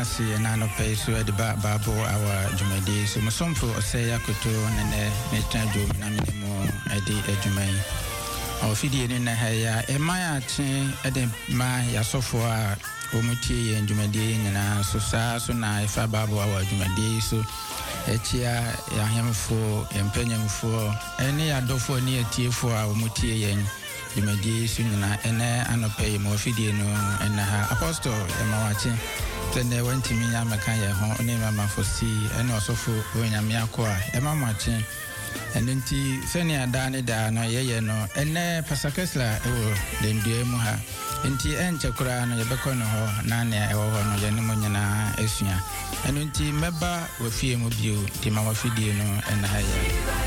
si na no pay so e de babo our jumadi so musomfo osey akoto nene metan jo na minimo e de adwumai ofidie ni na ha ya e maya chen e de ma ya sofo a omutie ye jumadi nyina so sa so na ifa babo our jumadi so echia ya hemfo empanyamfo ene ya dofo ni etiefo a omutie ye jumadi so nyina ene anopai mo ofidie no ena ha apostle emawache tene wantimi ya meka ye ho ne mama fosi ene osofo onyame akoa emamache ene nti sene ada ne da no yeye no ene pasakesla ewo dendue mu ha nti enche kura no yebekọ no ho na ne ewo ho no ye ne mo nyina esua ene nti meba wafie mu bio ti ma wafidie no ene ha ye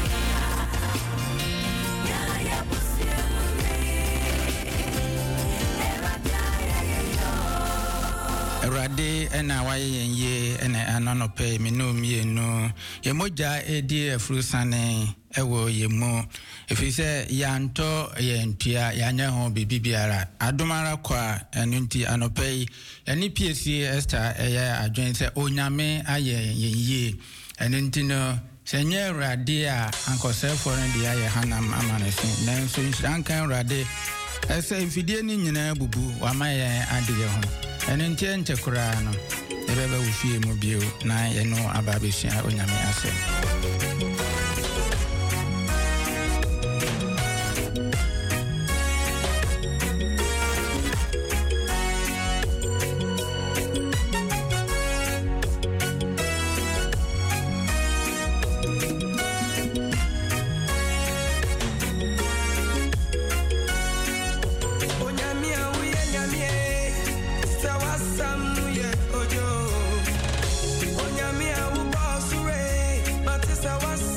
Rade ena waye yenye ena anonope minumie no yemoja edi efrusane ewo yemu efise yanto yentua yanya ho bibiara adomara kwa enunti anope eni PSC Esther eya adwense onyame aye yenye enunti no senye rade a ankosefo no dia ye hanam amanese nanso nsankan rade ese mfidie ni nyina bubu wamaye adeye ho ene nche kura no ebebe ufie mu bio na ye no ababesua onyame ase Onyamia wo boss re matisa was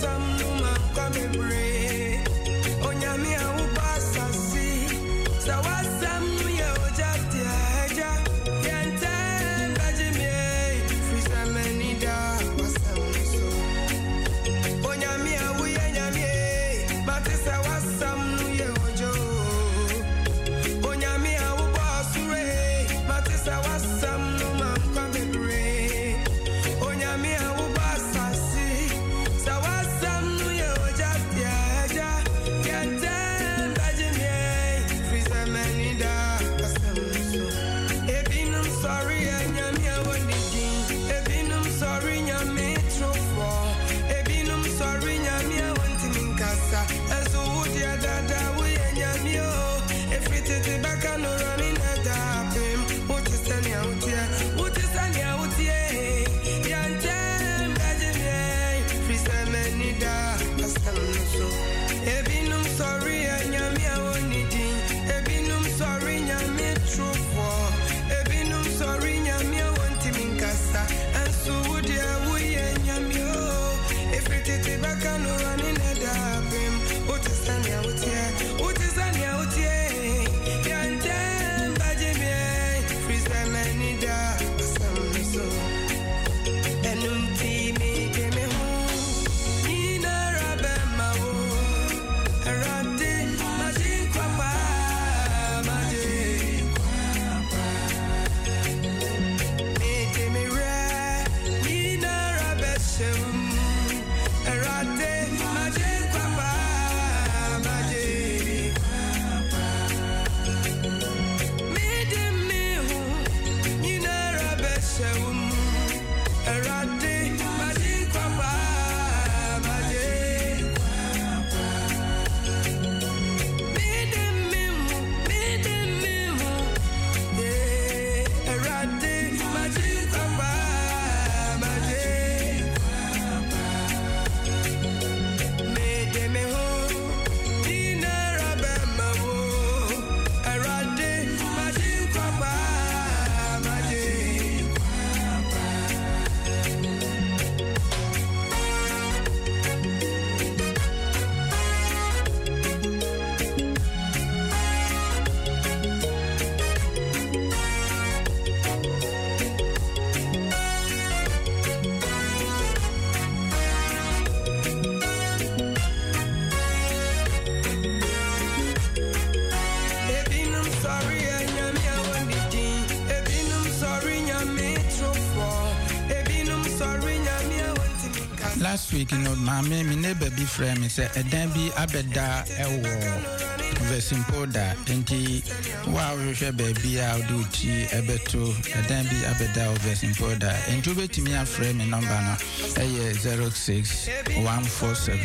last week, you know, my neighbor be friend me say, and then be abeda Vesimpoda, and wow, you baby, I'll do tea, a beto, and then be abeda Vesimpoda, and to bet me a friend in number 06 147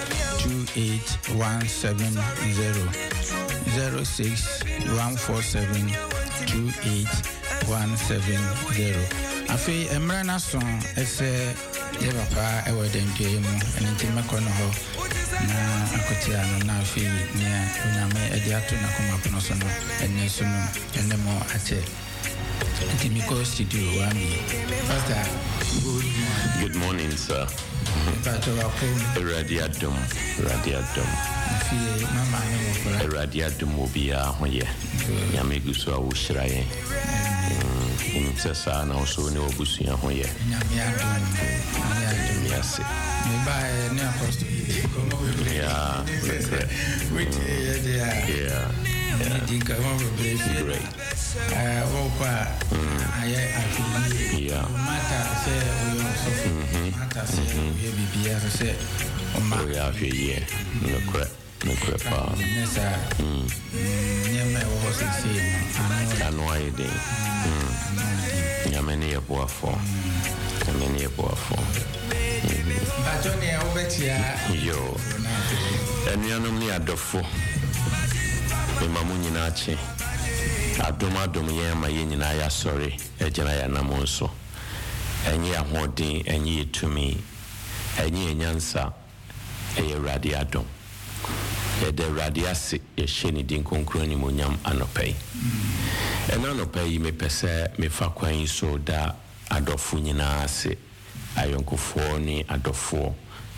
28170 06 147 28170. I feel a marana song as a papa, I would enjoy mu, and in Macono. Na akotiano na fi nia unyame ediato na kuma ponosono enesunu enemo ate Timiko studio wami pastor good morning sir radiadum fi mama ni mo radiadum obia hoye nyame guso a wo hiraye sesa na oso ne obusua hoye nyame adum yase me buy ne apostle yeah which yeah dinka mo be great opa aye afili yeah mata se mata se bibia se o ma ya hweye no kra pa nesa nyame wo se anu ayde nyame ne yeboafo Batoni obetia yo enuanom ni adofo mamu nyina che adom ye ma ye nyina ya sori ejina ya namo nso enye ahodin enye etumi enye nyansa eye radiadom ede radiase ye sheni din konkro ni monyam anopai anopai me pese me fa kwan so da adofo nyina ase ayonkofo ni adofo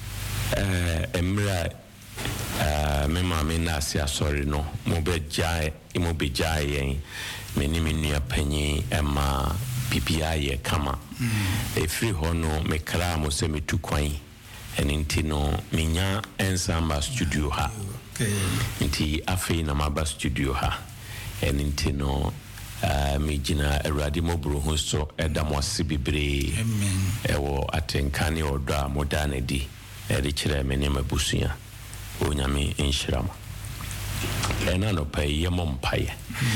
emra me mama na ase asori no mo bejae yen me ni nua panyi ema pipia ye kama efri ho no me kra mo se metu kwan eninti no minya ensamba studio ha nti afei na maba studio ha eninti no mi jina eradi mobro ho so edamo asibibre amen ewo atenkane odo a modane di eri kire me ne mabusua onyame enhirama ena no pay yemompaye.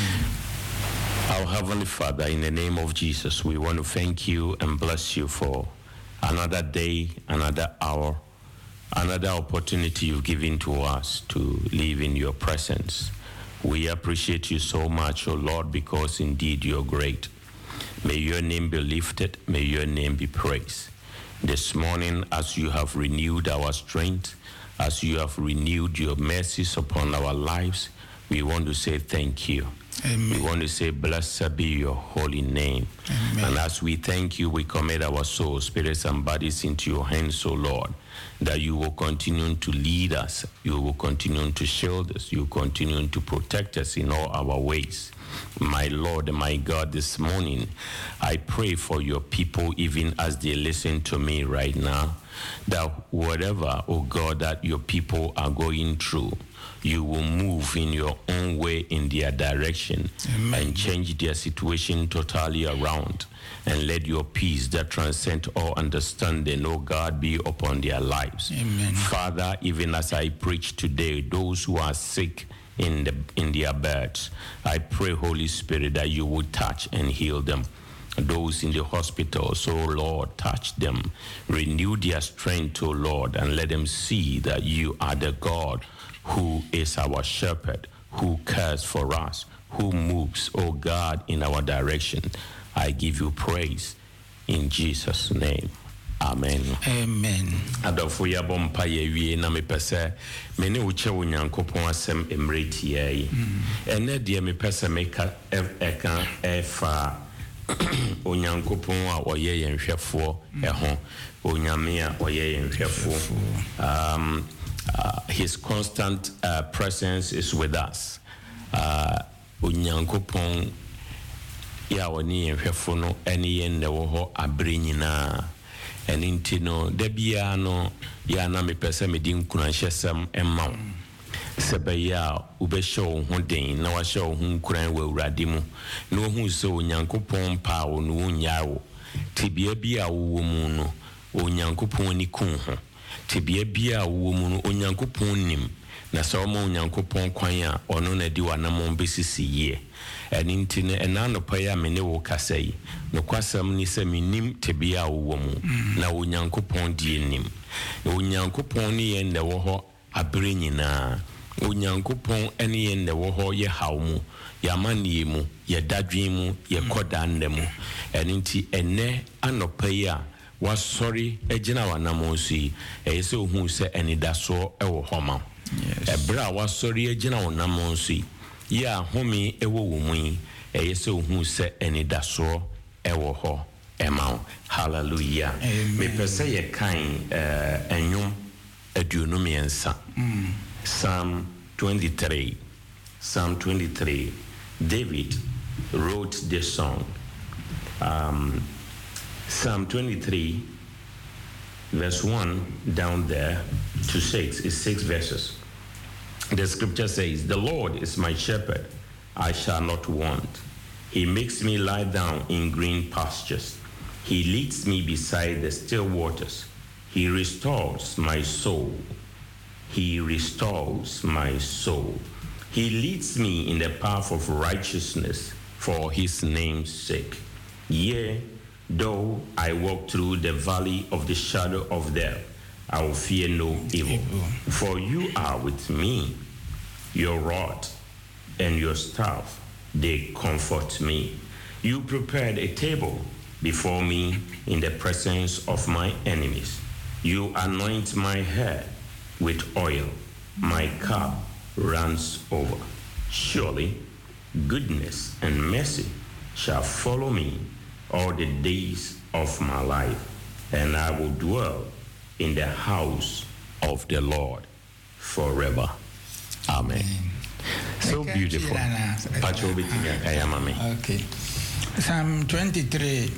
Our Heavenly Father, in the name of Jesus, we want to thank you and bless you for another day, another hour, another opportunity you've given to us to live in your presence. We appreciate you so much, O Lord, because indeed you're great. May your name be lifted. May your name be praised. This morning, as you have renewed our strength, as you have renewed your mercies upon our lives, we want to say thank you. Amen. We want to say, blessed be your holy name. Amen. And as we thank you, we commit our souls, spirits, and bodies into your hands, O Lord, that you will continue to lead us, you will continue to shield us, you will continue to protect us in all our ways. My Lord and my God, this morning, I pray for your people, even as they listen to me right now, that whatever, oh God, that your people are going through, you will move in your own way in their direction. Amen. And change their situation totally around. And let your peace that transcends all understanding, oh God, be upon their lives. Amen. Father, even as I preach today, those who are sick in their beds, I pray, Holy Spirit, that you would touch and heal them. Those in the hospitals, oh Lord, touch them. Renew their strength, oh Lord, and let them see that you are the God who is our shepherd, who cares for us, who moves, oh God, in our direction. I give you praise in Jesus' name. Amen. Amen. Adolfo ya bompa ye wie na me pese me ne uche onyankopon asem emreti ye. Ene de me pese me ka eka efa onyankopon a oye ye nhwefo eho onyame a oye ye nhwefo. His constant presence is with us. Onyankopon ya woni nhwefo no ene ye ne wo ho abre nyina. And intino debiano ya na me pese me din kuranhyesem emma sebeya ube show ho den na wa show ho kuran wa urade mu na wo hu so onyankopon pa wo no nya wo tibia bia wo mu no onyankopon ni kun ho tebea bia wo mu no onyankopɔn nim na sɛ ɔma onyankopɔn kwan a ɔno na di wanamɔn bɛsisi yie ɛne nti no ɛna nɔpa yi a me ne wo kasa yi nokwasɛm ni sɛ menim tebea a wowɔ mu na onyankopɔn die nim na onyankopɔn ne yɛn na ɛwɔ hɔ abere nyinaa onyankopɔn ɛne yɛn na ɛwɔ hɔ yɛ haw mu yɛamanneɛ mu yɛdadwen mu yɛkɔda nna mu ɛne nti ɛnɛ anɔpa yi a wasɔre agyina wanamɔn so yi ɛyɛ sɛ ohuu sɛ anidasoɔ ɛwɔ hɔ ma ɛberɛ a wasɔre agyina wanamɔn so yi yɛ a home ɛwɔ wɔ mu yi ɛyɛ sɛ ohuu sɛ anidasoɔ ɛwɔ hɔ ɛma wo hallelujah mepɛ sɛ yɛkan ɛnwom aduonum yɛnsa Psalm 23 David wrote this song. Psalm 23 verse 1 down there to 6 is 6 verses. The scripture says, "The Lord is my shepherd, I shall not want. He makes me lie down in green pastures. He leads me beside the still waters. He restores my soul. He restores my soul. He leads me in the path of righteousness for his name's sake. Yea, though I walk through the valley of the shadow of death, I will fear no evil. For you are with me. Your rod and your staff, they comfort me. You prepared a table before me in the presence of my enemies. You anoint my head with oil. My cup runs over. Surely goodness and mercy shall follow me all the days of my life, and I will dwell in the house of the Lord forever. Amen. So beautiful. Okay. Psalm 23.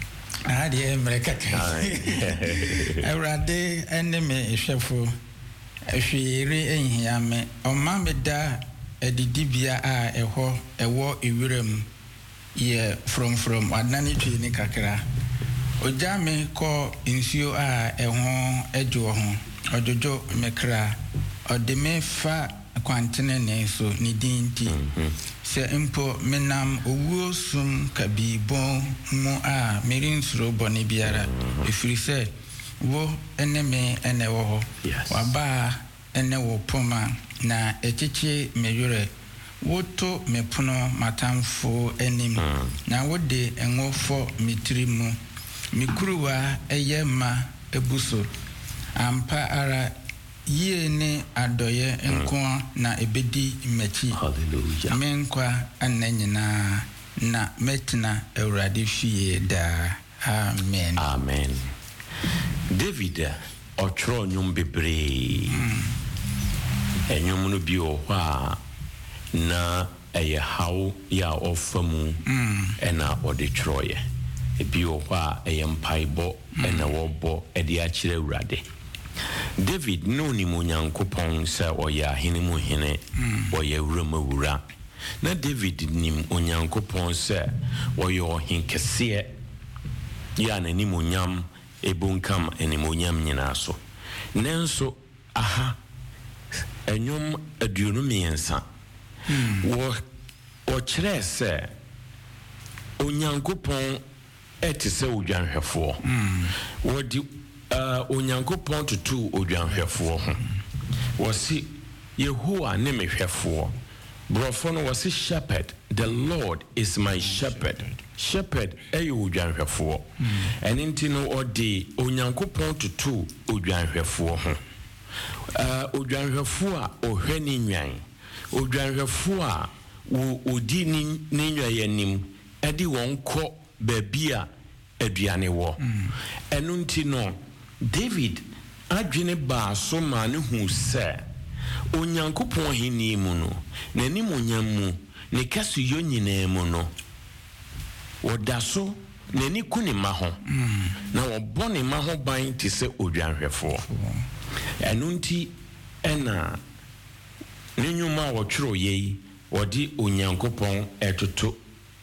Everade enemy ishefo ehwere ehia me oma meda edidibia a ewo ewirem ye from adani twi ni kakra oja me ko nsuo a eho ejo ho ojojo mekra odeme fa kwantene ne so ni dinti se impo menam owuo sum kabibon mu a merinsuro bone biara efiri se wo eneme ene wo ho waba ene wo poma na echichi meyure woto mepono matamfo enim na wode enwofo mitirimu mikuruwa eyema ebuso ampa ara yie ne adoye enko na ebedi mechi hallelujah menkwa ananyina na metina awurade fie da amen amen. David otro nyum bebre enyum no bi o hwa na eye haw ya ofamu ena ode troye ebi o hwa eye mpaibo ena wobo ede a kire awurade. David no ni munyankopon sa oya hene mu hene oya wura mawura na David nim onyankopon sa oya ohen kese ya na ni munyam ebunkam eni munyam nyina so nenso aha enyom aduonu miensa wo kire se onyankopon etise odwanhwefo wo di onyankopɔn tutu odwanhwɛfoɔ ho wɔsi Yehowa ne mehwɛfoɔ brɔfo no wɔsi shepherd. The Lord is my shepherd. Shepherd ɛyɛ odwanhwɛfoɔ ɛne nti no ɔde onyankopɔn tutu odwanhwɛfoɔ ho odwanhwɛfoɔ a ɔhwɛ ne nwan odwanhwɛfoɔ a odi ne nwan anim ɛde wɔn kɔ baabi a aduane wɔ ɛno nti no David adwene ba so ma ne hu sɛ onyankopɔn heni mu no n'anim onyam mu ne kaso yo nyinaa mu no wɔda so n'ani ku ne ma ho na wɔbɔ ne ma ho ban te sɛ odwanhwɛfoɔ ɛno nti ɛna ne nnwuma a wɔtwerɛ yei wɔde onyankopɔn ɛtoto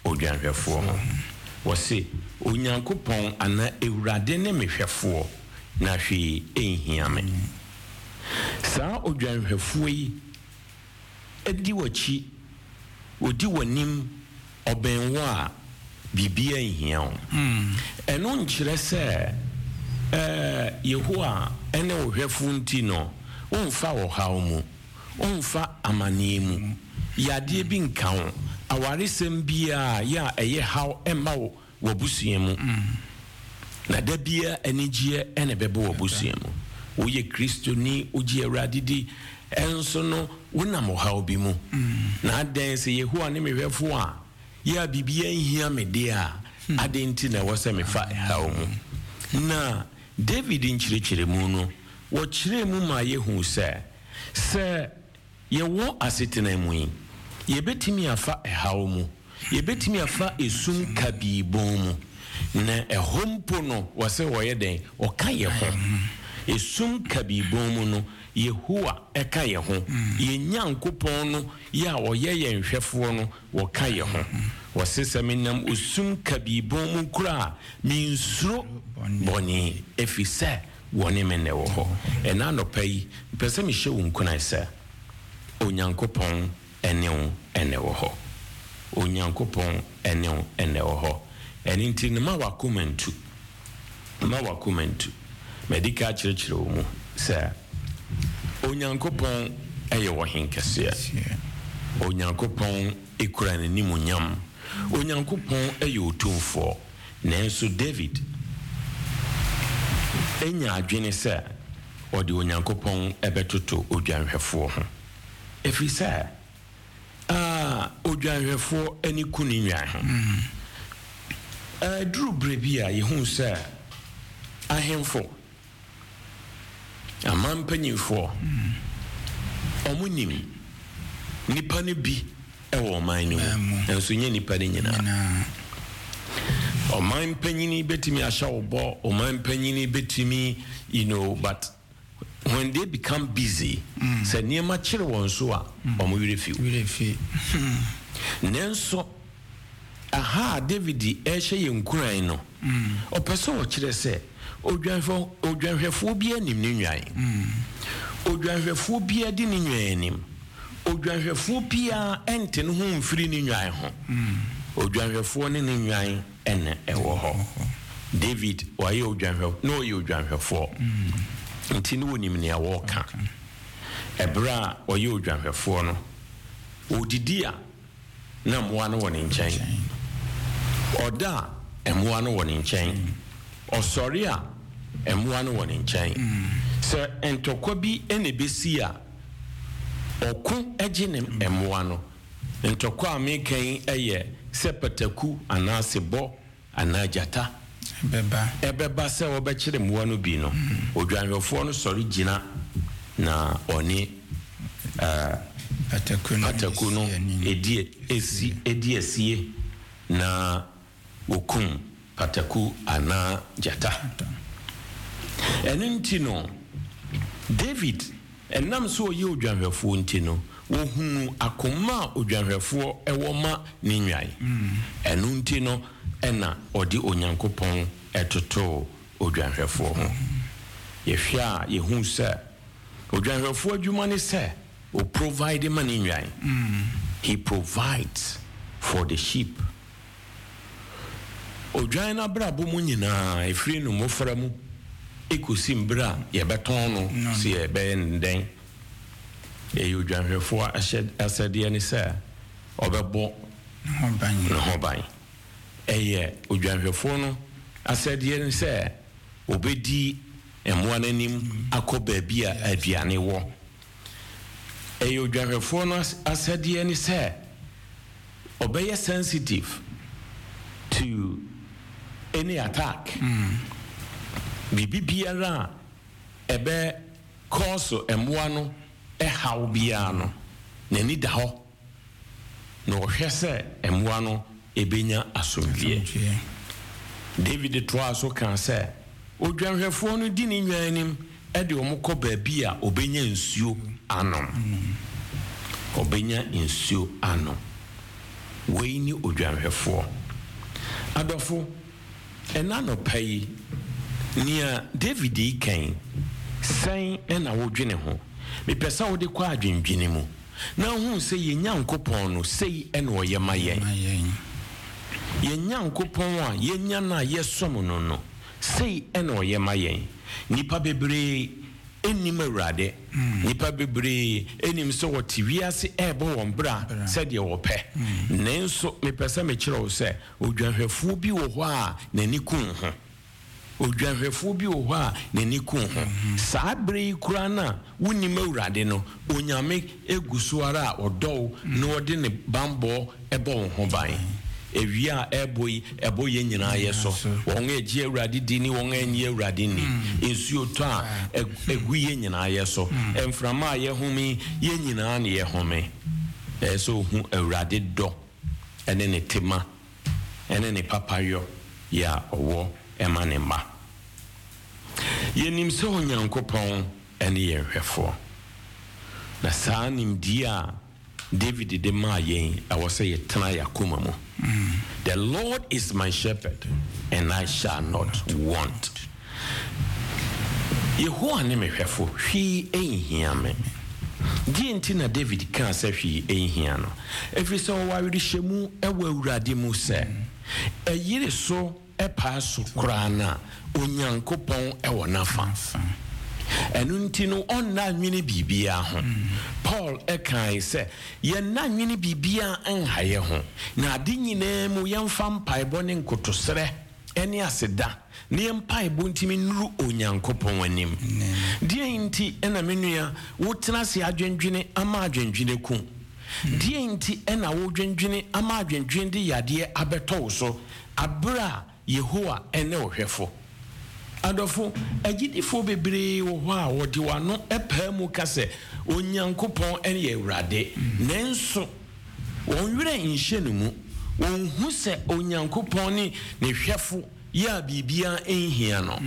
odwanhwɛfoɔ ho wɔse onyankopɔn ana ewurade ne mehwɛfoɔ na hwe ehia me saa odwanhwefo yi edi wachi odi wanim obenwo a bibia ehia o eno nkyere se Yehowa ene ohwefo nti no onfa wo hawo mu onfa amane mu yade bi nka ho awaresem bia ya eye haw emma wo wabusua mu na da bia enigye ene bebe wabusua mu wo ye Kristo ni ogie awradidi enso no wonam haw bi mu na adan se Yehowa ne mehwefo a ya bibia nhia me de a adenti na wose me fa haw mu na David nkyerɛkyerɛ mu no wo kyerɛ mu ma yehu sɛ yewo asetena mu yi yebetimi afa haw mu yebetimi afa esum kabibon mu na ehompo no wose woyɛ den ɔka ye ho esum kabibon mu no Yehowa ɛka ye ho ye nyankopɔn no ya ɔyɛ yɛn hwɛfoɔ no wɔka ye ho wose sɛ menam esum kabibon mu kura minsuro boni efise woni menne wo ho ena no pai pese me hye wo nkuna sɛ onyankopɔn ene wo ho onyankopɔn ene wo ho eni nti ne ma wakomentu medica kyerɛkyerɛ wo mu sɛ onyankopɔn ɛyɛ wo henkɛseɛ onyankopɔn ekura ne nimunyam onyankopɔn ɛyɛ otumfoɔ nanso David enya adwene sɛ ɔde onyankopɔn ɛbɛtoto odwanhwɛfoɔ ho efisɛ odwanhwɛfoɔ ani kuni nwan ho duru brebi a yehu sɛ ahemfo amampanyimfoɔ ɔmonim nipa ne bi ɛwɔ ɔman ne mu nanso nye nipa ne nyinaa ɔman panyini betimi ahyɛ wo bɔ ɔman panyini betimi but when they become busy sɛ nneɛma kyere wɔn so a ɔmo werɛ fi nanso aha David ɛhyɛ yɛn nkuran no ɔpɛ sɛ ɔkyerɛ sɛ odwanhwɛfoɔ bi anim ne nwan odwanhwɛfoɔ bi adi ne nwan anim odwanhwɛfoɔ bia ɛnte ne ho mfiri ne nwan ho odwanhwɛfoɔ ne nwan ene ɛwɔ hɔ David wayɛ odwanhwɛfoɔ no ɔyɛ odwanhwɛfoɔ nti ne wonim ne wɔka ɛbra a ɔyɛ odwanhwɛfoɔ no odidi a na mmoa no wɔ ne nkyɛn ɔda a mmoa no wɔ ne nkyɛn ɔsɔre a mmoa no wɔ ne nkyɛn sɛ ntɔkwa bi ene besi a ɔko agye ne mmoa no ntɔkwa a mekan ɛyɛ sɛ pataku anaa sebɔ anaa jata ɛbɛba sɛ wɔbɛkyere mmoa no bi no odwanhwɛfoɔ no sɔre gyina na ɔne pataku no edi esie na okum pataku anaa jata ɛno nti no David ɛnam so ɔyɛ odwanhwɛfoɔ nti no wohunu akoma odwanhwɛfoɔ ɛwɔ ma ne nwan ɛno nti no ɛna ɔde onyankopɔn ɛtoto odwanhwɛfoɔ ho yɛhwɛ a yɛhu sɛ odwanhwɛfoɔ adwuma ne sɛ o provide ma ne nwan he provides for the sheep odwan na brabo mu nyinaa efiri no mofra mu ekosi mbra yɛbɛtɔn no si yɛbɛyɛ nden eyo dwanhwɛfoɔ asɛdeɛ ne sɛ ɔbɛbɔ ne ho ban ɛyɛ odwanhwɛfoɔ no asɛdeɛ ne sɛ obɛdi mmoa n'anim akɔ baabi a aduane wɔ ɛyɛ odwanhwɛfoɔ no asɛdeɛ ne sɛ ɔbɛyɛ sensitive to any attack bibi biara ebe cause mmoa no haw biara no n'ani da hɔ na ɔhwɛ sɛ mmoa no ebenya asomdwie David toa so kan sɛ odwanhwɛfoɔ no di ne nwan anim ɛde ɔmo kɔ baabi a obenya nsuo anom obenya nsuo anom wei ni odwanhwɛfoɔ adɔfo ɛna no pɛyi nia David kan san na wodwene ho me pesa wo de kwa adwendwene mu na hu se ye Nyankopon no sei na wo ye mayen ye Nyankopon a ye nya na ye som no sei na wo ye mayen nipa bebre enim awurade nipa bebre enim so wo tiwiase ebo won bra se de wo pe nenso me pesa me kire wo se odwanhwefo bi wo ho a nani kun ho odwanhwefo bi wo ho a nani kun ho saa bre kura na wonim awurade no onyame eguso ara odo no ode ne bambo ebo wo ho ban ewia ebo ye nyina ye so won eji awurade di ni won anyi awurade ni ensuo to a egu ye nyina ye so emframa ye humi ye nyina na ye home so hu awurade do ene ne tema ene ne papayo ya owo ema ne ma ye nim so Onyankopon ene ye hwefo na saa nim dia David de ma yen awose ye tena yakoma mu. The Lord is my shepherd and I shall not want. Yehowa ne me hwefo hwi ehia me. Di enti na David kan se hwi ehia no. Every so wa wi hyemu ewa awurade mu se. Eyire so epa so kra na Onyankopon ewo nafa. Enunti no onna nwini bibia ho Paul ekai se ye na nwini bibia enhaye ho na ade nyina mu yemfa mpaebo ne nkotosere ene aseda ne yempaibo ntimi nuru Onyankopon anim die nti ena menua wotena se adwendwene ama adwendwene ku die nti ena wo dwendwene ama adwendwene de yade abeto so abra Yehowa ene ohwefo adofo agidifo bebre wo ho a wodi wano epa mu kase Onyankopon ene ye awurade nenso won were nhye no mu won hu se Onyankopon ni ne hwefo ya bibia enhia no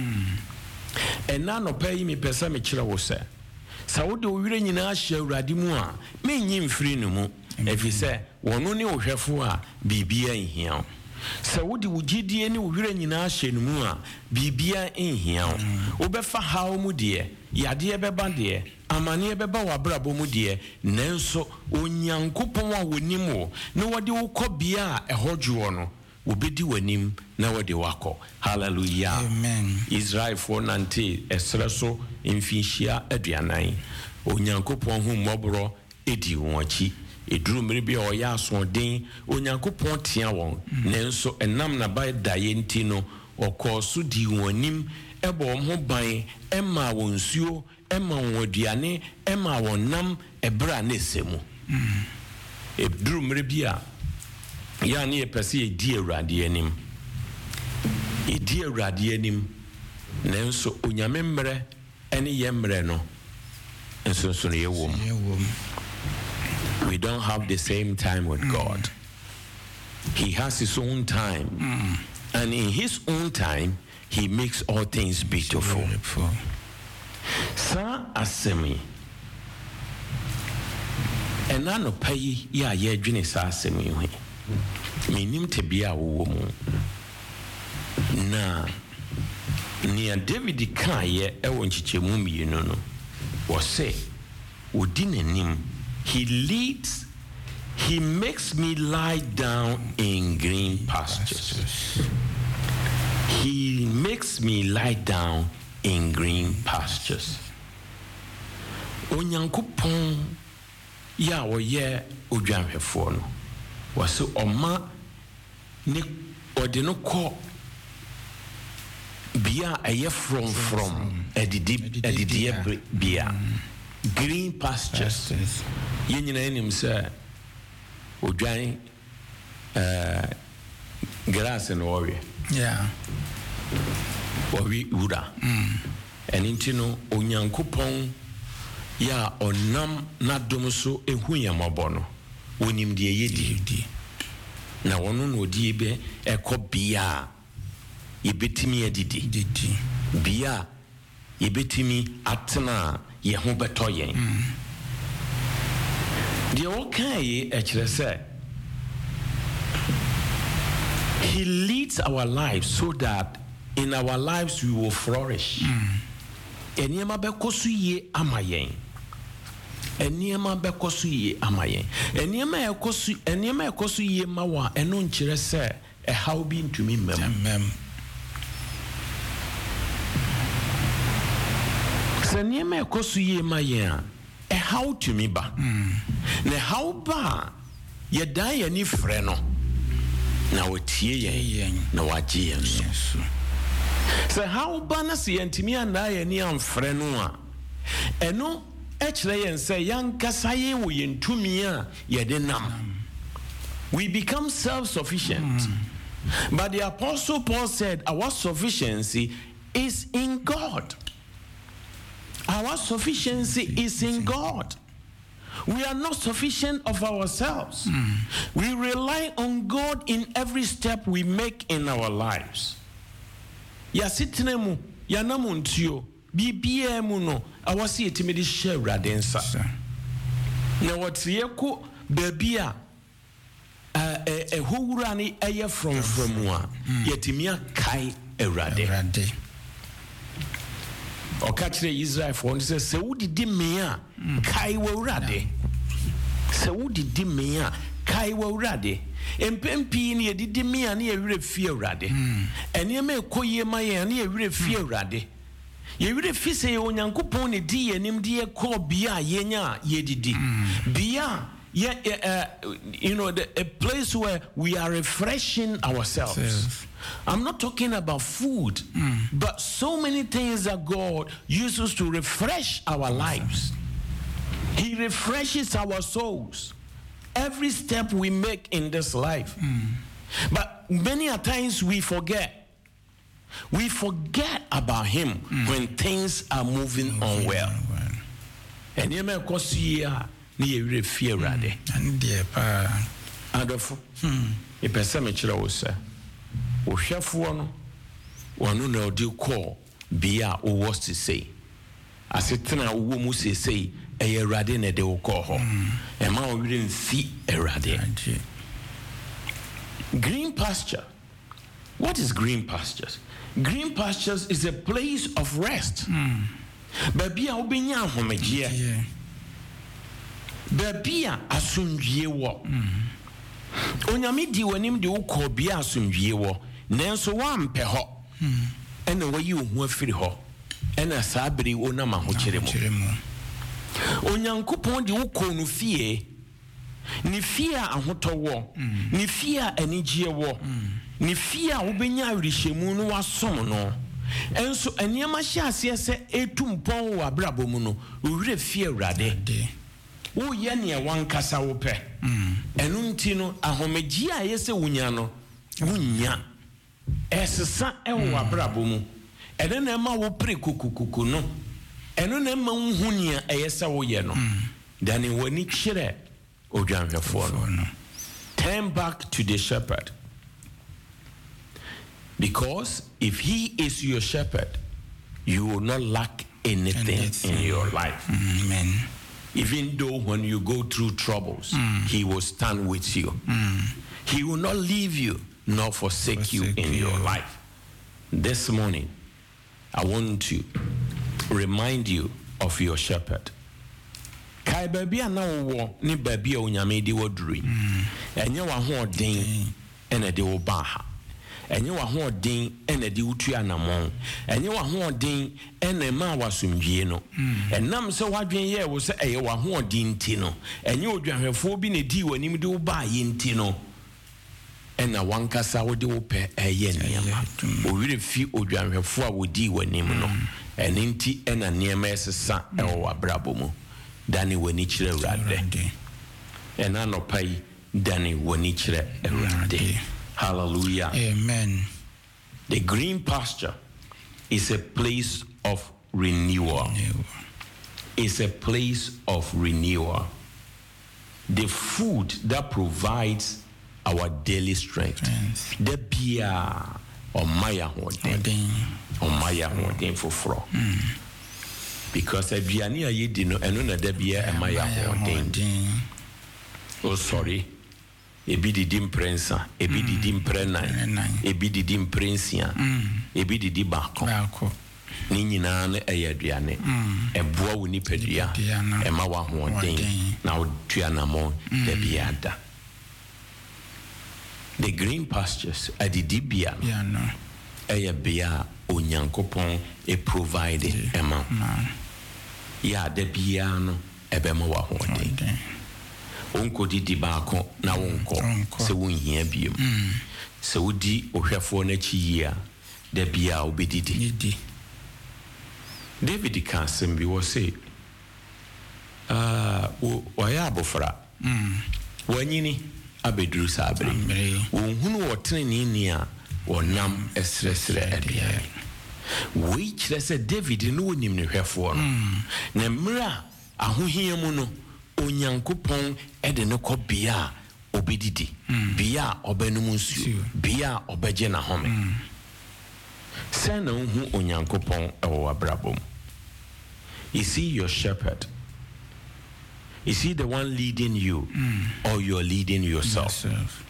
ena no pa yi me pesa me kire wo se sa wo de wo were nyina hye awurade mu a menyi mfiri no mu efise wono ne wo hwefo a bibia enhia sa wodi wugidie ne wure nyina hye no mu a bibia enhia wo befa hawo mu de yade beba de amane beba wabrabo mu de nenso Onyankopon a wonim wo ne wode wo kobia a ehodwo no obedi wanim na wode wako hallelujah amen Israel for nante esreso mfinhia aduanan Onyankopon hu mmobro edi wonchi eduru mmere bia oya asodin Onyankopon tia won nenso enam na ba daye nti no okoso di wonim ebo ho ban ema wonsuo ema wodiane ema wonam ebra na esemu eduru mmere bia ya ne epese edi awurade anim edi awurade anim nenso onyame mmere ene ye mmere no enso no ye wom. We don't have the same time with God. He has his own time. And in his own time, he makes all things beautiful. Sa asemi. Enano pay ya ye dwene sa asemi ho. Minim te bia wo mu. Na nia David kan ye ewo nchichemu mienu no. Wo say odi nanim. He leads, he makes me lie down in green pastures. He makes me lie down in green pastures. Onyankopon ya woye odwanhwefo no. Wase oma ne ode no ko bia aye from edidi bia. Green pastures. Yenyina enim se odwan grass no worry. Yeah. Worry ura. Eninti no Onyankopon ya onam nadom so ehu yamabo no. Wonim de yedi. Na wono no odi be ekobia yebetimi adidi. Bia yebetimi atena Yehu betoyen. The okay actually say he leads our lives so that in our lives we will flourish. Eniema bekosu ye amayen. Eniema bekosu ye amayen. Eniema ekosu ye mawa eno nkyere se e how be to me mem. Se eniema ekosu ye mayen e how to me ba. Ne how ba ye dan ye ni frɛ no. Na wotie ye na wagye ye so. So how banas yentimi anda ye ni amfrɛ no a eno ekire yen say yankasa ye wo yentumi a ye de nam. We become self-sufficient. But the Apostle Paul said our sufficiency is in God. Our sufficiency is in God. We are not sufficient of ourselves. We rely on God in every step we make in our lives. Ya sitinemu, ya namuntio, bibia mu no, awasi etimidi share radensa. Na watiyeko bebia howura ni eye from a yetimia kai erade. Okachire Israel for say se wudidi me a kai wawurade. Se wudidi me a kai wawurade. Empempi ni edidi me a na yewure fie awurade. Enema ekoye ma ye na yewure fie awurade. Yewure fi se onyankopon ne di yenim de ekọ bia yenya yedidi. Bia you know, a place where we are refreshing ourselves. Yes. I'm not talking about food, but so many things that God uses to refresh our lives. He refreshes our souls every step we make in this life. But many a times we forget about Him when things are moving on well. And you may ni yewure fie rade ande pa adofo epese me kire wo se wo hwefo no wonu na odi call bia wo was to say asetena wo mu say eye rade na de wo call ho e ma wo wire mfi erade. Green pasture. What is green pastures? Green pastures is a place of rest. Babia obenya ahomegye. Babia asundwie wo. Onyame di wanim de ukọ bia asundwie wo. Nenso wampe ho. Ena wayi ohu afiri ho. Ena sabiri ona ma ho kire mo. Onyankopon de ukọ no fie. Ni fie ahoto wo. Ni fie anigye wo. Ni fie obenya awrihemu no wasom no. Enso eniema hye ase se etumpon wo abrabo mu no. Owure fie awrade. Wo ye ne wankasa wo pe enu nti no ahomegye a yese wunya no wunya esesa ewo abrabo mu ene na ma wo pre kukukuku no enu na ma nhunia eyese wo ye no dani wani kire odwanhwefo no. Turn back to the shepherd, because if he is your shepherd you will not lack anything in your life. Amen. Even though when you go through troubles, he will stand with you. He will not leave you nor forsake you in your life. This morning, I want to remind you of your shepherd. Kai baby ana wo ni baby onyame de woduri. Enye wa ho den ene de wo baha. Enye wa ho den ene de utu anamon. Enye wa ho den ene ma wasumdwie no. Enam se wadwen ye wo se eye wa ho den ti no. Enye odwanhwefo bi ne di wanim de wo ba ye nti no. Ena wankasa wo de wo pe eye niam. O wire fi odwanhwefo a wo di wanim no. Ene nti ena niam esesa e wo abrabo mu. Dani wani kire Awurade. Ena no pai dani wani kire Awurade. Hallelujah. Amen. The green pasture is a place of renewal. It's a place of renewal. The food that provides our daily strength. The pia or maya hoden for because aduane a yedi no eno na da bia e maya hoden. Oh sorry. ebi didi mprensa ebi didi mprenan ebi didi mprensia ebi didi baako ni nyina na ɛyɛ aduane ɛboa wo nipadua ɛma wa hoɔden na otua namo da biada. The green pastures adidi bia ɛyɛ bia onyankopɔn provide ɛma ya da bia no ɛbɛma wa hoɔden. Onko didi baako na wonko se wonhia biem se wodi ohwɛfo na chiyia da bia obedidi. David can simbi was say waya abofra wanyini abedru sabri wonhunu wotene ni a wonam esresre adua we kyerɛ sɛ David no wonim ne hwɛfo no na mra ahohia mu no onyankopɔn ɛde no kɔ bia obedidi bia ɔbɛnum nsuo bia ɔbɛgye na home sɛ na wohu onyankopɔn ɛwɔ abrabom. Is he your shepherd? Is he the one leading you or you're leading yourself?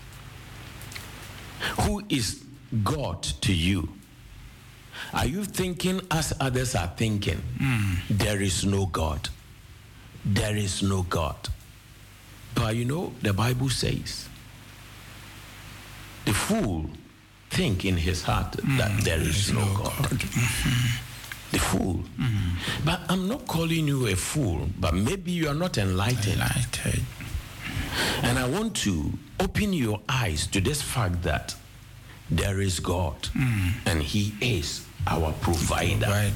Who is God to you? Are you thinking as others are thinking? There is no God. There is no God. But you know, the Bible says, the fool think in his heart that there is no God. The fool. But I'm not calling you a fool, but maybe you are not enlightened. And I want to open your eyes to this fact that there is God and he is our provider.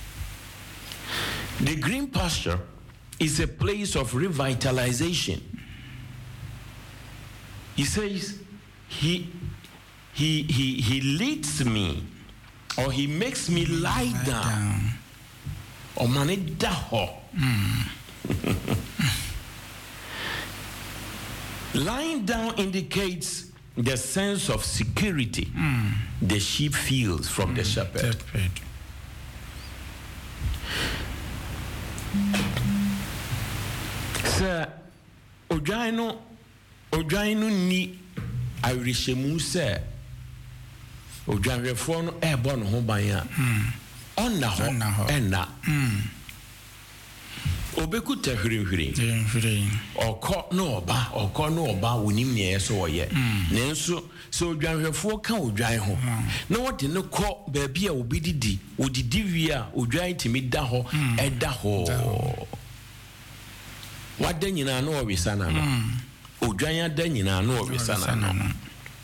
The green pasture is a place of revitalization. He says he leads me, or he makes me lie down. Or manidaho. Lying down indicates the sense of security the sheep feels from the shepherd. Sir, Ojaino ni awirishemu sɛ odwanhwɛfoɔ no ɛbɔ no ho ban a ɔnna hɔ ɛnna obekuta hwirihwiri ɔkɔ no ɔba wonim nea ɛsɛ ɔyɛ nanso sɛ odwanhwɛfoɔ ka odwan ho na wɔde no kɔ baabi a obi didi odidi wie a odwan timi da hɔ ɛda hɔ wada nyinaa no ɔwesa na no odwan ada nyinaa no ɔwesa na no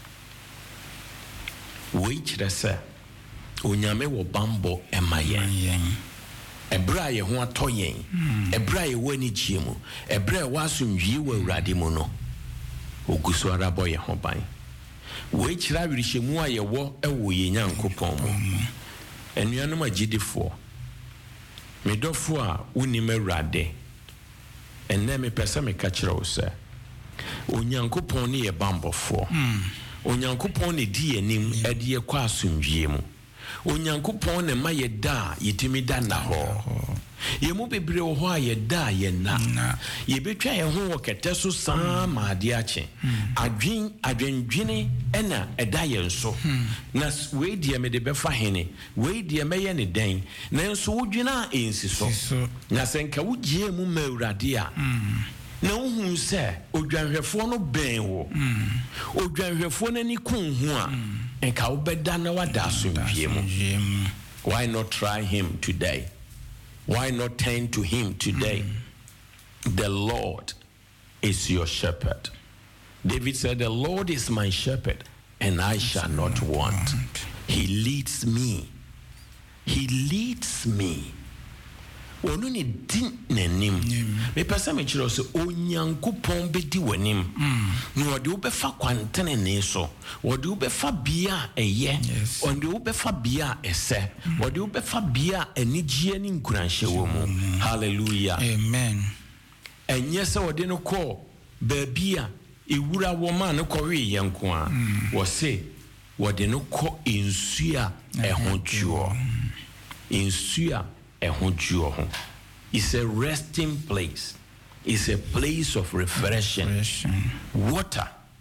wei kyerɛ sɛ onyame wɔ bambɔ ɛma yɛn ɛberɛ a yɛ ho atɔ yɛn ɛberɛ a yɛwɔ anigyie mu ɛberɛ a ɛwɔ asomdwie wɔ Awurade mu no ogu so ara bɔ yɛn ho ban wei kyerɛ awerɛhyɛmu a yɛwɔ ɛwɔ yɛn Nyankopɔn mu anuanom agyidifoɔ medɔfoɔ a wonim Awurade ɛnnɛ mepɛ sɛ meka kyerɛ wo sɛ onyankopɔn ne yɛ bambɔfoɔ onyankopɔn ne di yɛnim ɛde yɛkɔ asomdwie mu onyankopɔn ne ma yɛda a yɛtumi da na hɔ yɛmu bebree wɔ hɔ a yɛda a yɛna yɛbɛtwa yɛn ho wɔ kɛtɛ so saa ma ade akye adwendwene ɛna ɛda yɛn so na wei deɛ mede bɛfa hene wei deɛ mɛyɛ ne dɛn nanso wodwena a ɛnsi so na sɛ nka wogyee mu ma Awurade a na wohu sɛ odwanhwɛfoɔ no bɛn wo odwanhwɛfoɔ no ani kun ho a nka wobɛda na wada asomdwie mu. Why not try him today? Why not turn to him today? The Lord is your shepherd. David said, the Lord is my shepherd and I shall not want. He leads me. He leads me. Ono ne din nanim me pesa me kyerɛ sɛ onyankopɔn bedi w'anim na wɔde wo bɛfa kwantene ne so wɔde wo bɛfa bia ɛyɛ wɔde wo bɛfa bia ɛsɛ wɔde wo bɛfa bia anigye ne nkuranhyɛ wɔ mu. Hallelujah, amen. Ɛnyɛ sɛ wɔde no kɔ baabi a ewura wɔ ma no kɔwe yɛn nko a wɔse wɔde no kɔ nsu a ɛho dwoɔ nsu a it's a resting place. It's a place of refreshing. Water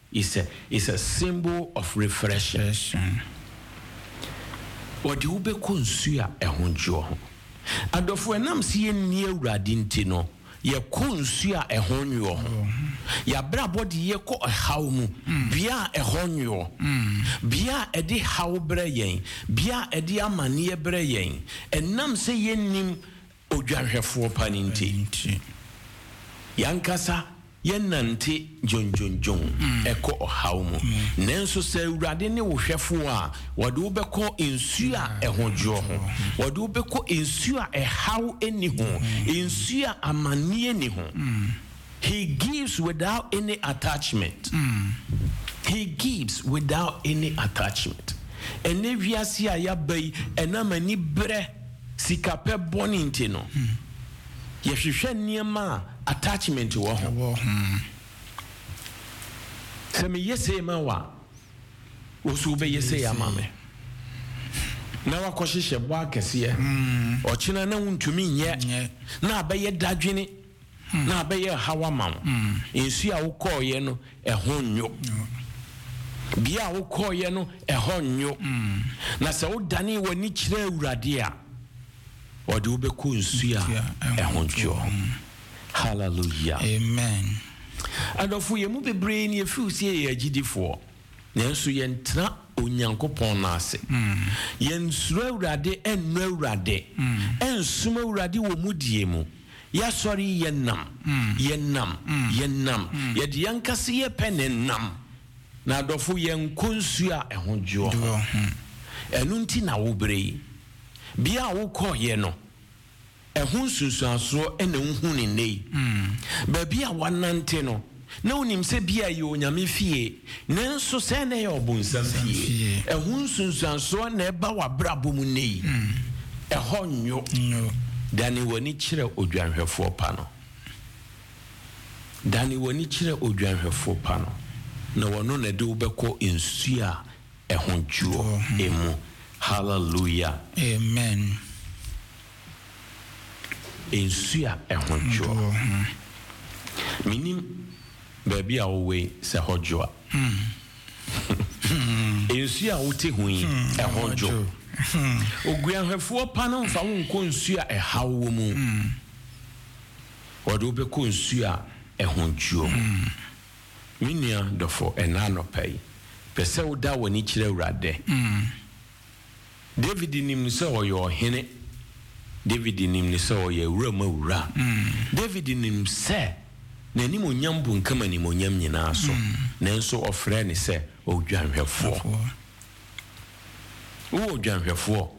is a symbol of refreshing. What you be consuya a honjo. And of when I'm seeing near Radintino, ye consuya a honyo. Ya brabody ye ko a haumu, bia a honyo, bia a de how brayen, bia a dia mania brayen, and nam say ye nim ojan for paninti. Yankasa. Yenante John Eko Ohaumu. Nenso se Radine Ushefua, Wadubeko insua a honjo, Wadubeko insua a how anyhow, insua a mania niho. He gives without any attachment. He gives without any attachment. And if you see a yabe, and a mani bre, sikape bonintino. Yeshisha niema attachment to one. Semi yese mawa. Usube yese ya mame. Na wakoshishe wake siye. Ochina na untumi nye. Na abeye dajini. Na abeye hawa mama. Insu ya uko yeno ehonyo. Bia uko yeno ehonyo. Na sa udani wani chile uradia. Wadi ube kunsuya ehonjo. Hallelujah. Amen. And of we move a brain ye few say a GD4. Nensu yentra unyankopon nase. Yen sure rade and no rade. And sumo radi wo mudiemu. Ya sorry yenam. Yenam. Yet yankasi ye pen and nam. Na dofu yen kunsuya ehonjo. Enunti na ubre. Bia wo ko ye no ehun sunsuanso ene nhun ne nei ba bia wanante no na onim se bia ye onyame fie nanso se na ye obunsam fie ehun sunsuanso na eba wa brabo mu nei ehonyo dani woni kire odwanhwefo pa no na wono na de wobekọ ensua ehonjuo emu. Hallelujah. Amen. Ensua ehonjo. Minim baby awe se hojoa. Ensua wote hui ehonjo. Oguanhwefo pa no mfa wonko ensua ehawo mu. Wode obeko ensua ehonjo. Minia dofo enano pay. Pese woda woni kire urade. David nim se oyo hene. David nim se oyo wura mawura. David nim se na ni monyam bu nkama ni monyam nyina so. Nanso ofre ni se odwanhwefo. Wo odwanhwefo.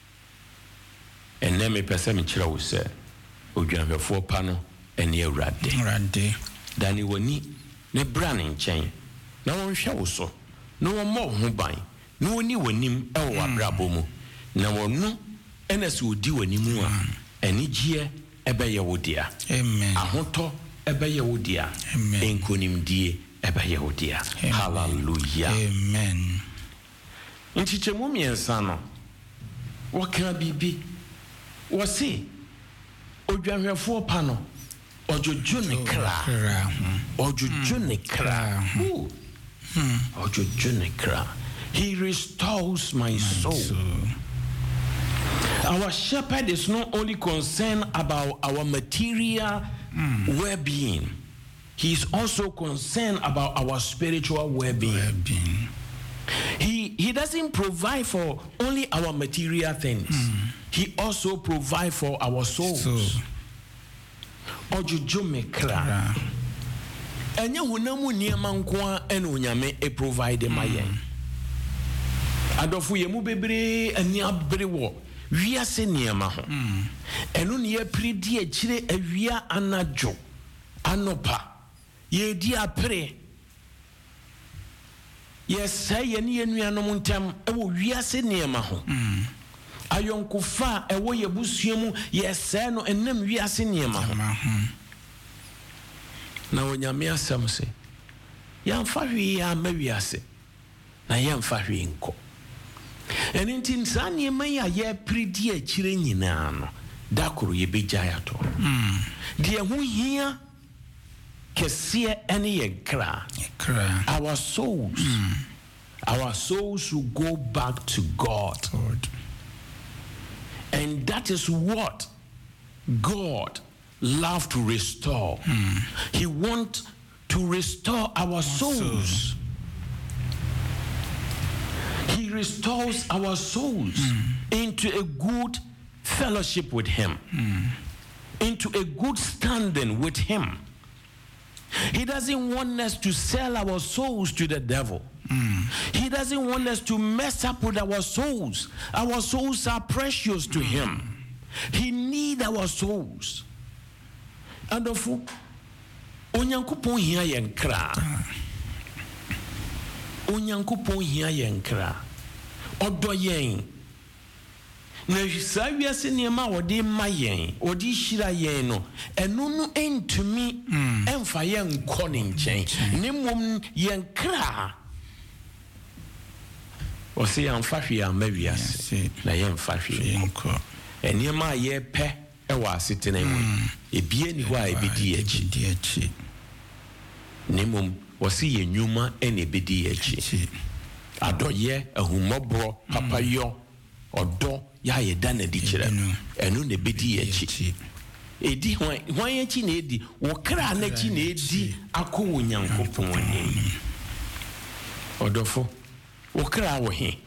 Enne me pese me kira wo se odwanhwefo pa no ene awurade. Dani woni ne brane nchen. Na wonhwe wo so. No mo ho ban. No woni wonim e wo abrabo mu. Na wonu enese odi wanimu a enigye ebeye wodia. Amen. Ahoto ebeye wodia. Amen. Enkonimdie ebeye wodia. Hallelujah. Amen. Nchichemu miensa no. Waka bibi. Wose odwanhwefo pa no. Ojojo ne kra. Ojojo ne kra. Ojojo ne kra. He restores my soul. Our shepherd is not only concerned about our material well-being. He is also concerned about our spiritual well-being. He doesn't provide for only our material things. He also provides for our souls. Ojojo me kra. Enya hunamu niema nkoa ene onyame e provide my yen. Adofu yemu bebre ani abre wo wiase niema ho. Eno ne ye pridi e kire awia anajo anopa ye di apre ye say ye ne yenuanom ntem e wo wiase niema ho. Ayonkufa e wo yebusuamu ye say no enam wiase niema ho. Na onyame asam se yamfa hwe ya ma wiase na yamfa hwe nko. Enintin sanye maya ye pridi e kire nyina no dakoro ye begya yato. De ho hia kesie ene yenkra. Our souls. Our souls will go back to God. And that is what God loves to restore. He wants to restore our souls. He restores our souls into a good fellowship with Him, into a good standing with Him. He doesn't want us to sell our souls to the devil. He doesn't want us to mess up with our souls. Our souls are precious to Him. He needs our souls. And therefore, Onyankopon hia yenkra. Onyankopon hia yenkra. Odo yen. Na sa wiase niema wode ma yen, wode hira yen no, eno no entumi emfa yen kɔ ne nkyɛn. Ne mom yenkra. Ɔse yɛmfa hwe amma wiase. Na yɛmfa hwe yenkɔ. Eniema ye pɛ ɛwɔ asetena mu. Ebie ni hɔ a ebedi akyi. Ne mom wɔse yɛ nnwuma ɛna ebedi akyi. Adɔyɛ ahumɔborɔ papayɔ ɔdɔ ya ye da na di kyerɛ ɛno na ebedi akyi. Edi hwan akyi na edi wo kra na akyi na edi akɔ wo Nyankopɔn ani. Ɔdɔfo wo kra wo he.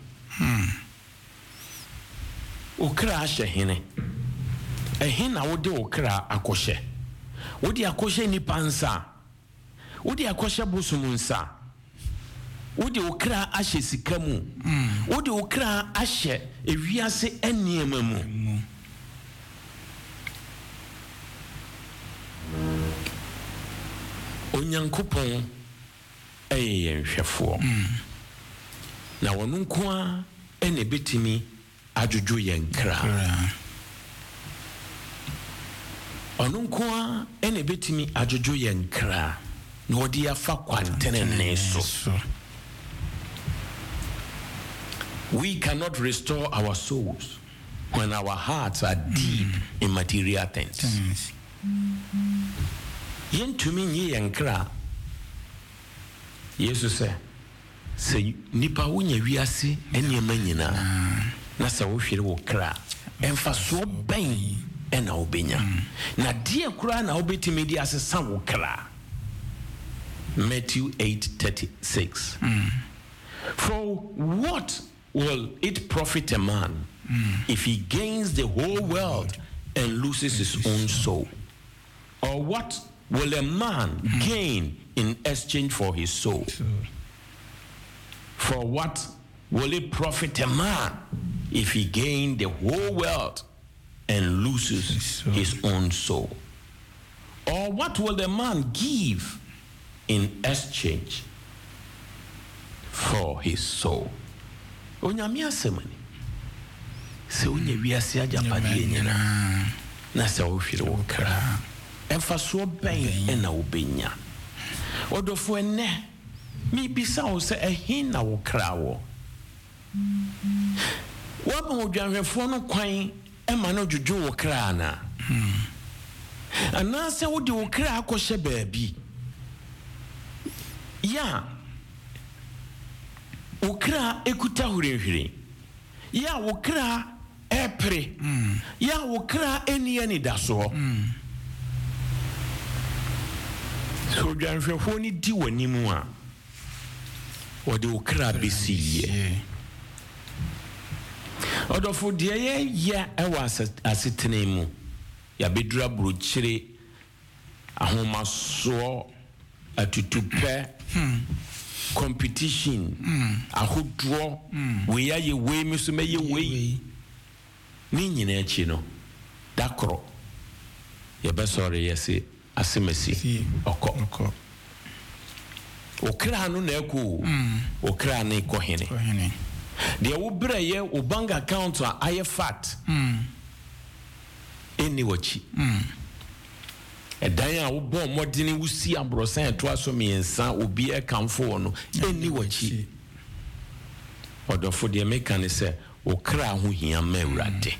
Wo kra ahyɛ hene. Ɛhe na wode wo kra akɔhyɛ. Wode akɔhyɛ nipa nsa. Wode akɔhyɛ bosom nsa. Wode wo kra ahyɛ sika mu. Wode wo kra ahyɛ ewiase eniema mu. Onyankopɔn ɛyɛ yɛnhwɛfoɔ. Na wɔn nko a ɛna betimi adwodwo yɛn kra. Ɔno nko a ɛna betimi adwodwo yɛn kra. Na wɔde afa kwantene so. We cannot restore our souls when our hearts are deep in material things. Yentumi nye yankra. Jesus said, "Say nipa wonya wiase eniema nyina na sa wo hwere wo kra emfa so ben ena obenya na die kura na obetimi di asesa wo kra." Matthew 8:36. For what will it profit a man if he gains the whole world and loses his own soul? Or what will a man gain in exchange for his soul? For what will it profit a man if he gains the whole world and loses his own soul? Or what will the man give in exchange for his soul? Onyame asemani se onye wiase agapade nyina na se wo hwere wo kra emfa so ben na wo benya odofo ene mi bisa wo se ehin na wo kra wo wo ba odwanhwefo no kwan ema na dwodwo wo kra na ana se wo de wo kra akɔhye baabi ya ukra ekuta hurehuri ya ukra epre ya ukra eni daso so dwanhwefo ni di wanimu a wode ukra besiye odofo de ye ewa asetene mu ya bedura brochire ahomaso atutupe competition ahodro we ya ye we me so me ye we ni nyina achi no dakro ye be sorry yesi asemesi okọ okra no na eko okra na eko hene de wo bra ye wo bank account a aye fat eni wachi edan a wo bo modini wusi abrosan to aso miensa obi e kanfo no eni wachi odofo de meka ne se okra ho hia mawrade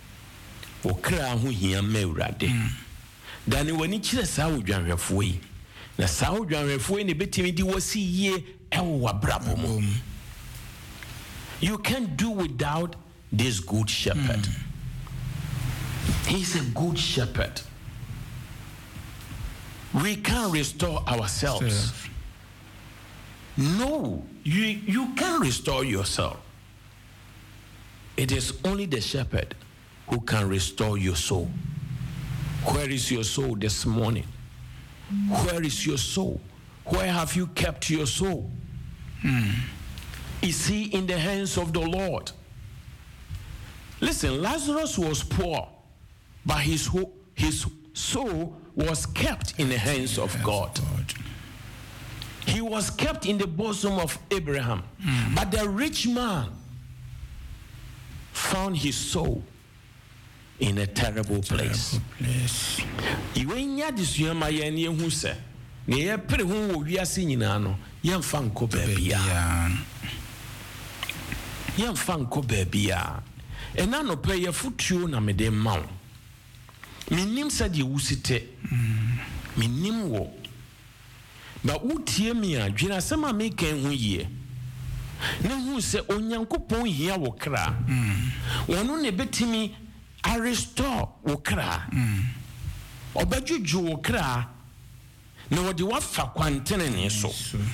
okra ho hia mawrade dani wani kire sa wodwanhwefo yi na saa odwanhwɛfoɔ ne betimi di wasi yie ɛwɔ wabrabɔ mu. You can't do without this good shepherd. He's a good shepherd. We can't restore ourselves. No, you can't restore yourself. It is only the shepherd who can restore your soul. Where is your soul this morning? Where is your soul? Where have you kept your soul? Is he in the hands of the Lord? Listen, Lazarus was poor, but his soul was kept in the hands of God. He was kept in the bosom of Abraham. But the rich man found his soul in a terrible place. Iwenya disuyama yeni hu se ne ye pere hu wo wiase nyina no yemfa nko baabia. Yemfa nko baabia. Ena no pe ye futuo na mede ma wo. Minim sade wusite. Minim wo. Ba utie mi a dwina sema me kan hu ye. Ne hu se onyankopon hia wo kra. Wono ne betimi a restore wo kra. Obadwudwu wo kra na wode wafa kwantene ne so.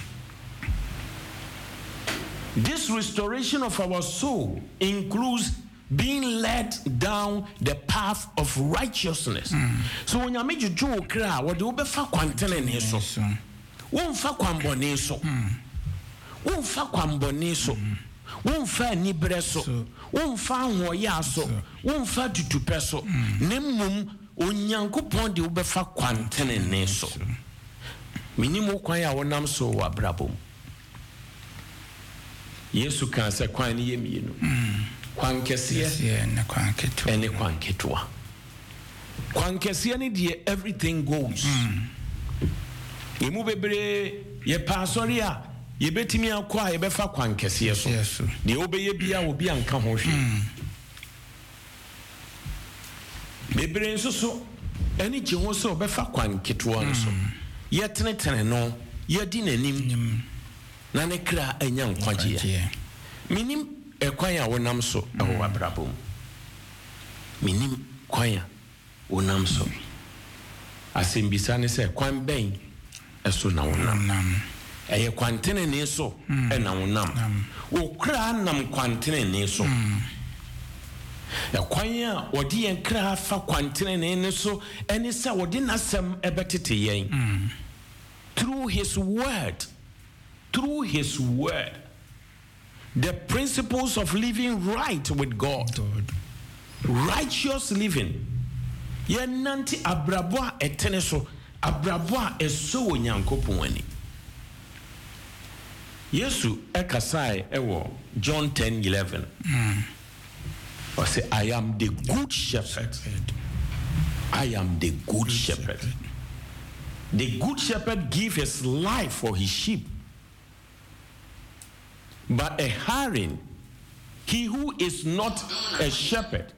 This restoration of our soul includes being led down the path of righteousness. So when you make you do kra, what do be fa kwantene ne so? Won fa kwambone so. Won fa kwambone so. Won fa nibre so. Won fa hoya so. Won fa tutupe so. Nemmum onyankopon de wo be fa kwantene ne so. Minimo kwan ya wonam so wa brabom. Yesu kan se kwan ne yemienu. Kwan kesiye na kwan keto. Ene kwan ketwa. Kwan kesiye ne de everything goes. Emu bebre ye pasori a ye betimi akwa ye befa kwan kesiye so. De obeye bia obi anka ho hwe. Bebre nso so eni je ho so befa kwan ketwa no so. Ye tenetene no ye di nanim. Na ne kra anya nkwaje. Minim ekwan ya wonam so ewo wabrabom. Minim kwan ya wonam so. Asembisa ne se kwan ben eso na wonam. Eye kwantene ne so e na wonam. Wo kra nam kwantene ne so. Ya kwan ya wodi en kra fa kwantene ne so eni se wodi nasem ebetete yen. Through his word. Through his word, the principles of living right with God. Righteous living. Ye nanti abrabwa eteneso, abrabwa eso nyankopon ani. Yesu ekasai ewo John 10:11. Or say, I am the good shepherd. I am the good shepherd. The good shepherd gives his life for his sheep. But a hireling, he who is not a shepherd,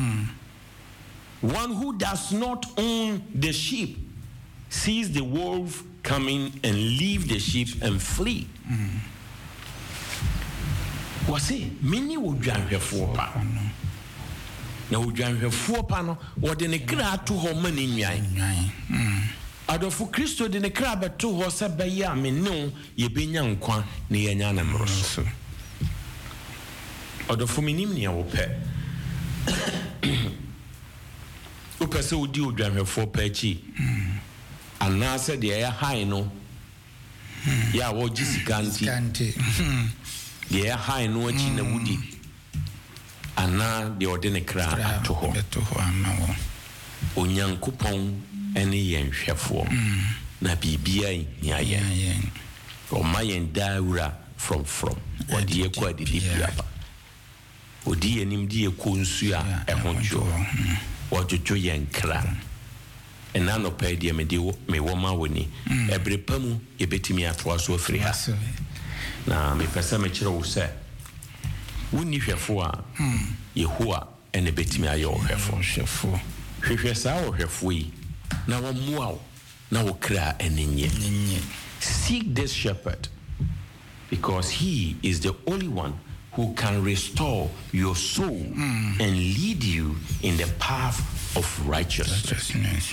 one who does not own the sheep, sees the wolf coming and leave the sheep and flee. Wase many would drive her for pa. Now would drive her for pano, or the nekra to her money. Adofu Kristo de ne kra beto ho se beya me no ye benya nkwa ne yenya na mroso. Adofu minim ne wo pe. O pese odi odwanhwefo pa chi. Ana se de ya hai no. Ya wo gisikanti. De ya hai no achi na wudi. Ana de ode ne kra ato ho. Beto ho ama wo. Onyankopon eni yen hwefo na bibia nya yen o mayen daura from odi ekwa adi bibia ba odi enim di ekonsu a ehonjo wojojo yen kra ena no pa di me wo ma woni ebrepamu yebetimi atoa so afiri ha na me pesa me kire wo se woni hwefo a yehoa ene betimi ayo hwefo hwehwe sa wo hwefo yi na wamuao na wo kra enenye. Seek this shepherd, because he is the only one who can restore your soul and lead you in the path of righteousness.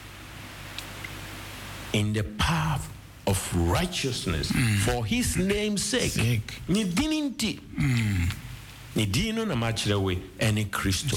In the path of righteousness for his name's sake. Ni dininti. Ni dino na machirewe ene Kristo.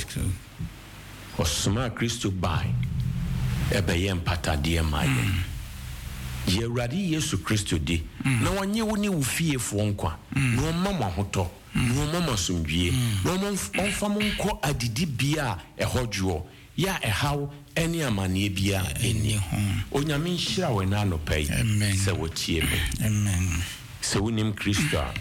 Osuma Kristo bai. Ebe ye mpata die maye. Ye radi Yesu Kristo di. Na wanye woni ufie fuonkwa. No mama hoto. No mama sumdwie. No mfa monko adidi bia ehojuo. Ya ehaw eni amanie bia eni ho. Onyame nhyira we na anopai. Se wotie me. Amen. Se wonim Kristo a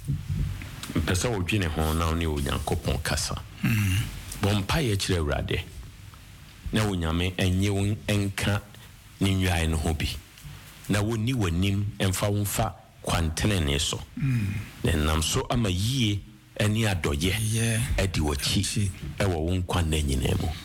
mpesa wo dwene ho na oni Onyankopɔn kasa. Bompa ye kire Awurade. Na Onyame enye won enka ni nwae no ho bi. Na woni wanim emfa wonfa kwantene so. Na nam so ama yie eni adoye edi wachi ewo won kwanna nyina mu.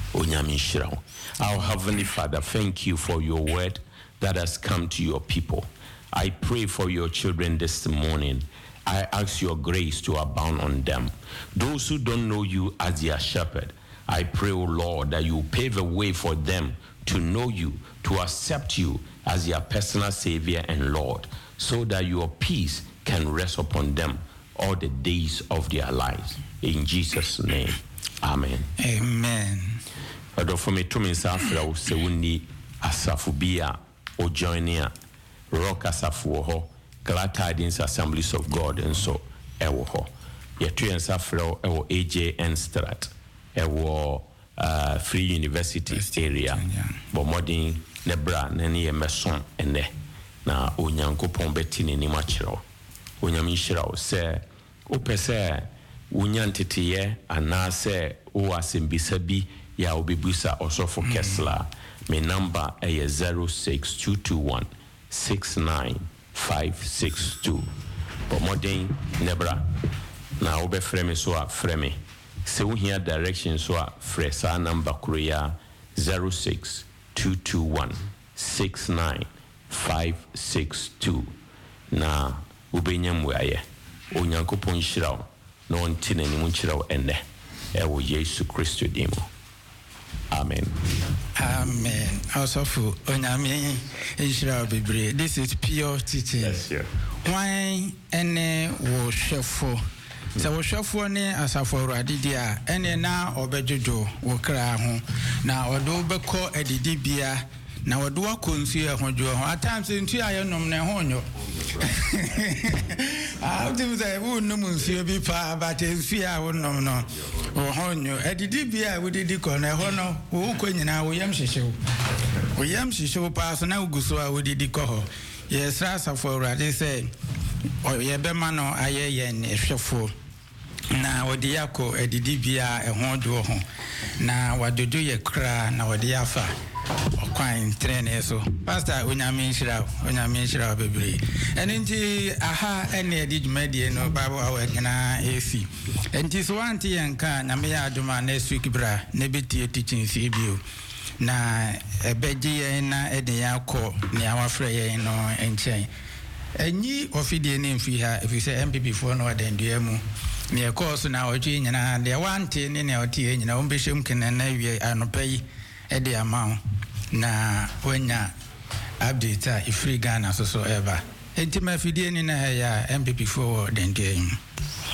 Our Heavenly Father, thank you for your word that has come to your people. I pray for your children this morning. I ask your grace to abound on them. Those who don't know you as their shepherd, I pray, O Lord, that you pave a way for them to know you, to accept you as their personal Savior and Lord, so that your peace can rest upon them all the days of their lives. In Jesus' name, amen. Amen. For me to afra se woni asafu bia o joinia rock asafu ho Glad Tidings Assemblies of God and so ewo ho ye to ensafra ewo AJN Strat ewo Free University area bo modern nebra na ne meson ene na Onyankopɔn betini ni machiro Onyame hyira se o pese unyantetiye anase o asembisa bi ya obibusa osofo Kesla. My number is 06221-69562. But modern nebra na obe frame so a frame. Se we hear direction so a fresa number kuria 06221-69562. Na ubenyam waye. Onyankopɔn hyira no ontine ni munchira ene. Ewo Yesu Kristo dimo. Amen. Amen. Also for Onyame Israel Bibre. This is pure teaching. Yes, sir. Why any wo shefo? So wo shefo ne asafo radidia ene na obejojo wo kra ho na odo beko edidi bia na odo akonsu e hojo ho atamse ntu ayenom ne ho nyo. I think that we no munsi bi pa but nsu a wonom no ho nyo edidi bia we didi ko na ho no wo ko nyina wo yam hyehyew pa so na uguso a wo didi ko ho yes asafo urade say ye be ma no ayeye ne hwefo na wodi yakọ edidi bia ehon do ho na wadodo ye kra na wodi afa okwan train so pastor Onyame nhyira bebre enenti aha ene edidumade no bible awake na esi enti so anti yanka na me ya aduma next week bra na betie teaching si bio na ebeje na ede yakọ ne awafre ye no enchen enyi ofidie ne mfi ha if you say MPP for no adendua mu ne course na oji nyina de wante ne ne otie nyina ombehwem kene na wie anopai e de amount na wanya update ifri Ghana so eba enti mafidie ni na ya MPP for dendua